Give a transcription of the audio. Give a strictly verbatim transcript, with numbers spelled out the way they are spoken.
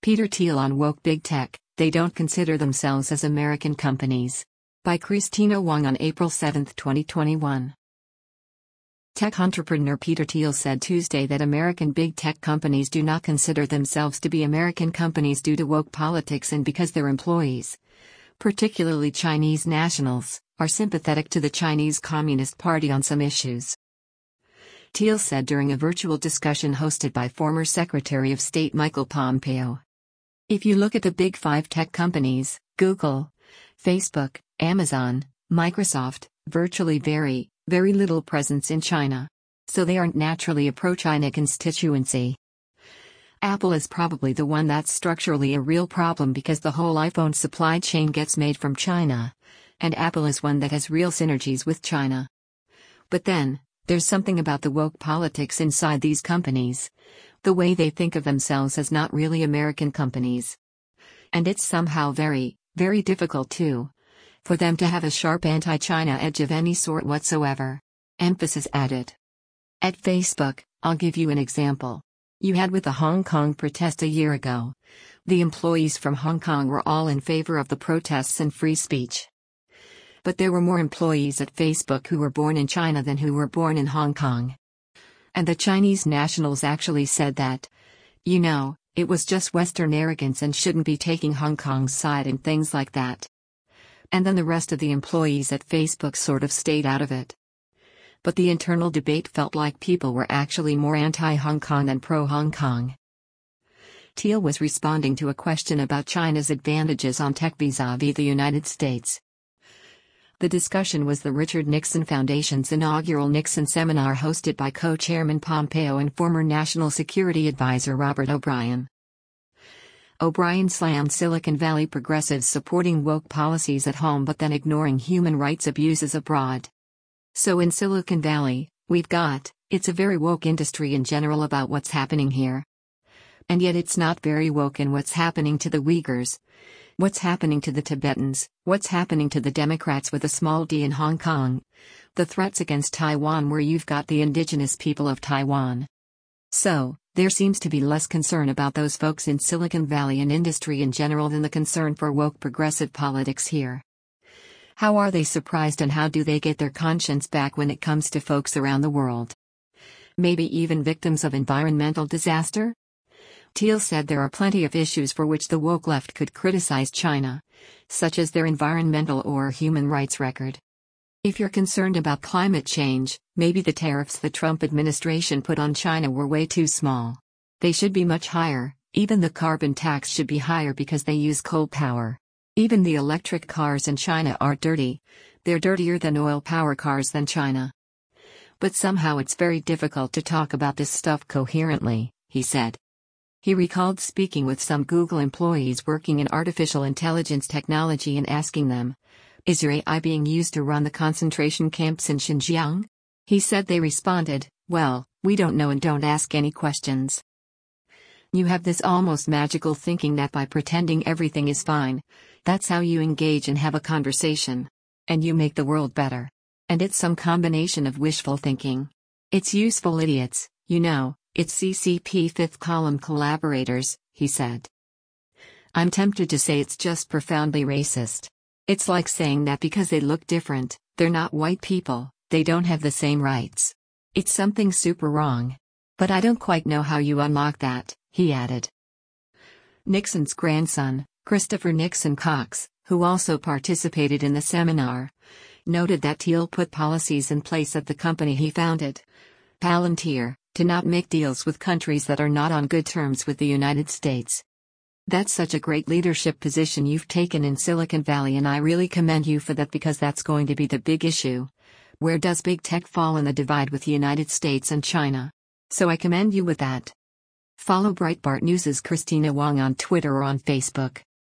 Peter Thiel on woke big tech, they don't consider themselves as American companies. By Christina Wong on April seventh, twenty twenty-one. Tech entrepreneur Peter Thiel said Tuesday that American big tech companies do not consider themselves to be American companies due to woke politics and because their employees, particularly Chinese nationals, are sympathetic to the Chinese Communist Party on some issues. Thiel said during a virtual discussion hosted by former Secretary of State Michael Pompeo. If you look at the big five tech companies, Google, Facebook, Amazon, Microsoft, virtually very, very little presence in China. So they aren't naturally a pro-China constituency. Apple is probably the one that's structurally a real problem because the whole iPhone supply chain gets made from China, and Apple is one that has real synergies with China. But then, there's something about the woke politics inside these companies, the way they think of themselves as not really American companies. And it's somehow very, very difficult too, for them to have a sharp anti-China edge of any sort whatsoever. Emphasis added. At Facebook, I'll give you an example. You had with the Hong Kong protest a year ago. The employees from Hong Kong were all in favor of the protests and free speech. But there were more employees at Facebook who were born in China than who were born in Hong Kong. And the Chinese nationals actually said that, you know, it was just Western arrogance and shouldn't be taking Hong Kong's side and things like that. And then the rest of the employees at Facebook sort of stayed out of it. But the internal debate felt like people were actually more anti-Hong Kong than pro-Hong Kong. Thiel was responding to a question about China's advantages on tech vis-a-vis the United States. The discussion was the Richard Nixon Foundation's inaugural Nixon seminar hosted by co-chairman Pompeo and former National Security Advisor Robert O'Brien. O'Brien slammed Silicon Valley progressives supporting woke policies at home but then ignoring human rights abuses abroad. So in Silicon Valley, we've got, it's a very woke industry in general about what's happening here. And yet it's not very woke in what's happening to the Uyghurs, what's happening to the Tibetans, what's happening to the Democrats with a small d in Hong Kong, the threats against Taiwan where you've got the indigenous people of Taiwan. So, there seems to be less concern about those folks in Silicon Valley and industry in general than the concern for woke progressive politics here. How are they surprised and how do they get their conscience back when it comes to folks around the world? Maybe even victims of environmental disaster? Thiel said there are plenty of issues for which the woke left could criticize China, such as their environmental or human rights record. If you're concerned about climate change, maybe the tariffs the Trump administration put on China were way too small. They should be much higher, even the carbon tax should be higher because they use coal power. Even the electric cars in China are dirty, they're dirtier than oil power cars than China. But somehow it's very difficult to talk about this stuff coherently, he said. He recalled speaking with some Google employees working in artificial intelligence technology and asking them, "Is your A I being used to run the concentration camps in Xinjiang?" He said they responded, "Well, we don't know and don't ask any questions." You have this almost magical thinking that by pretending everything is fine, that's how you engage and have a conversation. And you make the world better. And it's some combination of wishful thinking. It's useful idiots, you know. It's C C P fifth column collaborators, he said. I'm tempted to say it's just profoundly racist. It's like saying that because they look different, they're not white people, they don't have the same rights. It's something super wrong. But I don't quite know how you unlock that, he added. Nixon's grandson, Christopher Nixon Cox, who also participated in the seminar, noted that Thiel put policies in place at the company he founded, Palantir, to not make deals with countries that are not on good terms with the United States. That's such a great leadership position you've taken in Silicon Valley and I really commend you for that because that's going to be the big issue. Where does big tech fall in the divide with the United States and China? So I commend you with that. Follow Breitbart News' Christina Wong on Twitter or on Facebook.